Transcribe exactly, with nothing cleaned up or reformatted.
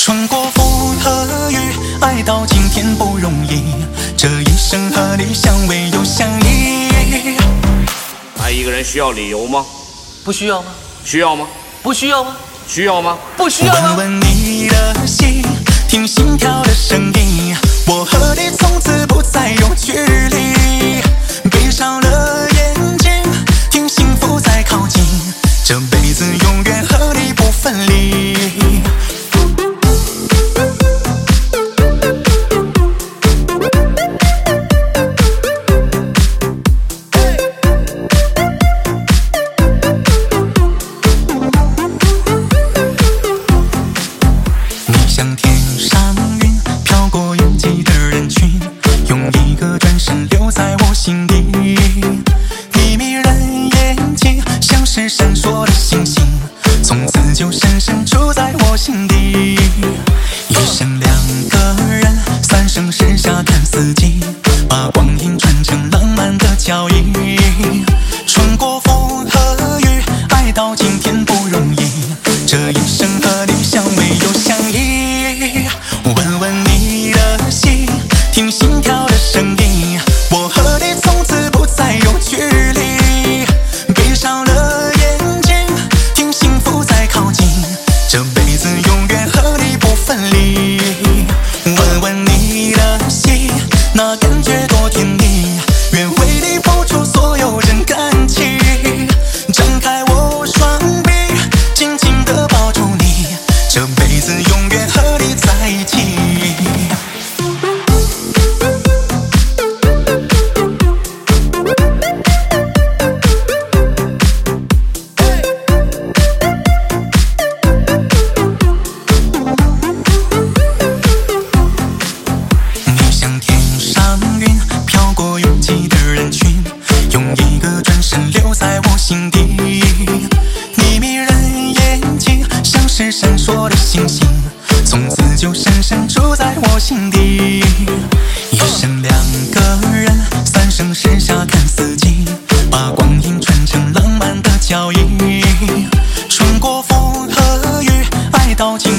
穿过风和雨，爱到今天不容易，这一生和你相偎又相依。 爱一个人需要理由吗？ 不需要吗？ 需要吗？ 不需要吗？ 需要吗？ 不需要吗？ 问问你的心，听心跳的声音，我和你从此不再有距离。闭上了眼睛，听幸福在靠近，这辈子永远和你不分离。像天上云，飘过拥挤的人群，用一个转身留在我心底。你迷人眼睛，像是闪烁的星星，从此就深深住在我心底。一生两个人，三生石下看四季，把光阴传承浪漫的脚印。穿过风和雨，爱到今天不容易，这一生和你相偎又相依。问问你的心，听心跳的声音，我和你从此不再有距离。闭上了眼睛，听幸福在靠近，这辈子永远和你不分离。问问你的心，那感觉多甜蜜，愿为你付出所有真感情。张开我双臂，紧紧地抱住你，这辈子永远和你在一起。你像天上云，飘过拥挤的人群，用一个转身留在我心底。你迷人眼睛，像是闪烁的星星，从此就深深住在我心底。一生两个人，三生石下看四季，把光阴传承浪漫的脚印。穿过风和雨，爱到今